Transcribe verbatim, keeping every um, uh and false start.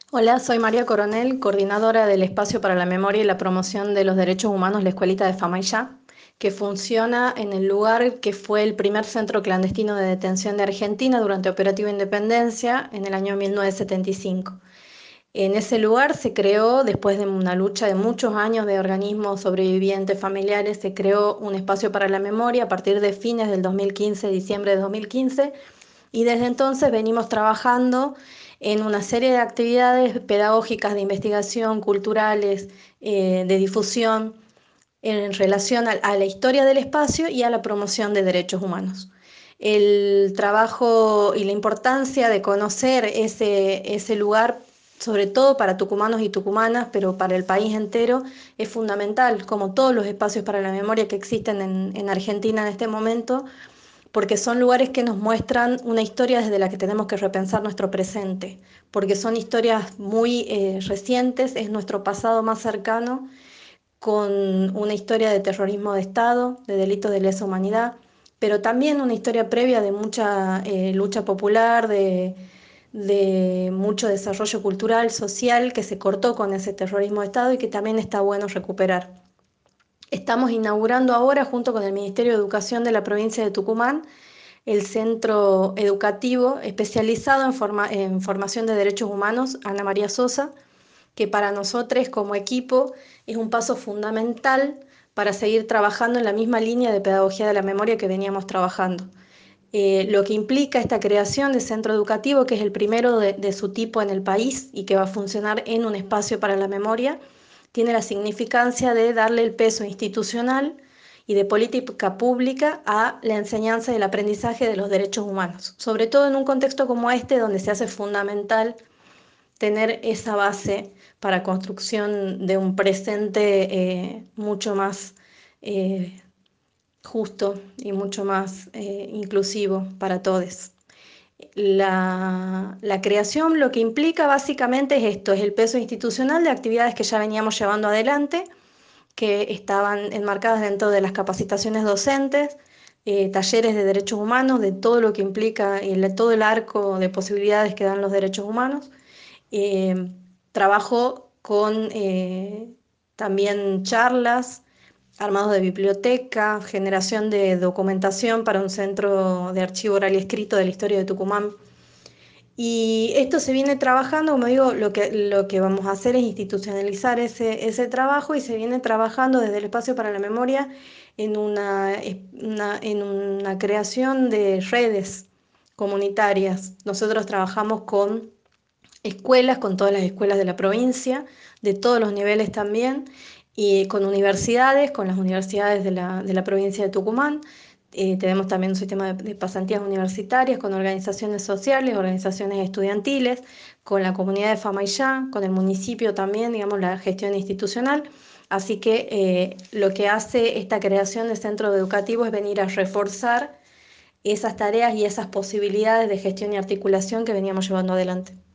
Hola, soy María Coronel, coordinadora del Espacio para la Memoria y la Promoción de los Derechos Humanos, la Escuelita de Famaillá, que funciona en el lugar que fue el primer centro clandestino de detención de Argentina durante Operativo Independencia en el año mil novecientos setenta y cinco. En ese lugar se creó, después de una lucha de muchos años de organismos sobrevivientes familiares, se creó un espacio para la memoria a partir de fines del dos mil quince, diciembre de dos mil quince, y desde entonces venimos trabajando en una serie de actividades pedagógicas, de investigación, culturales, eh, de difusión, en relación a, a la historia del espacio y a la promoción de derechos humanos. El trabajo y la importancia de conocer ese, ese lugar, sobre todo para tucumanos y tucumanas, pero para el país entero, es fundamental, como todos los espacios para la memoria que existen en, en Argentina en este momento, porque son lugares que nos muestran una historia desde la que tenemos que repensar nuestro presente, porque son historias muy eh, recientes, es nuestro pasado más cercano, con una historia de terrorismo de Estado, de delitos de lesa humanidad, pero también una historia previa de mucha eh, lucha popular, de, de mucho desarrollo cultural, social, que se cortó con ese terrorismo de Estado y que también está bueno recuperar. Estamos inaugurando ahora, junto con el Ministerio de Educación de la provincia de Tucumán, el Centro Educativo especializado en, forma, en formación de derechos humanos, Ana María Sosa, que para nosotros como equipo es un paso fundamental para seguir trabajando en la misma línea de pedagogía de la memoria que veníamos trabajando. Eh, lo que implica esta creación de centro educativo, que es el primero de, de su tipo en el país y que va a funcionar en un espacio para la memoria, tiene la significancia de darle el peso institucional y de política pública a la enseñanza y el aprendizaje de los derechos humanos, sobre todo en un contexto como este, donde se hace fundamental tener esa base para construcción de un presente eh, mucho más eh, justo y mucho más eh, inclusivo para todos. La, la creación lo que implica básicamente es esto, es el peso institucional de actividades que ya veníamos llevando adelante, que estaban enmarcadas dentro de las capacitaciones docentes, eh, talleres de derechos humanos, de todo lo que implica el, todo el arco de posibilidades que dan los derechos humanos. Eh, Trabajo con eh, también charlas, armados de biblioteca, generación de documentación para un centro de archivo oral y escrito de la historia de Tucumán. Y esto se viene trabajando, como digo, lo que, lo que vamos a hacer es institucionalizar ese, ese trabajo y se viene trabajando desde el Espacio para la Memoria en una, una, en una creación de redes comunitarias. Nosotros trabajamos con escuelas, con todas las escuelas de la provincia, de todos los niveles también, y con universidades, con las universidades de la, de la provincia de Tucumán. Eh, tenemos también un sistema de, de pasantías universitarias con organizaciones sociales, organizaciones estudiantiles, con la comunidad de Famaillá, con el municipio también, digamos, la gestión institucional. Así que eh, lo que hace esta creación de centro educativo es venir a reforzar esas tareas y esas posibilidades de gestión y articulación que veníamos llevando adelante.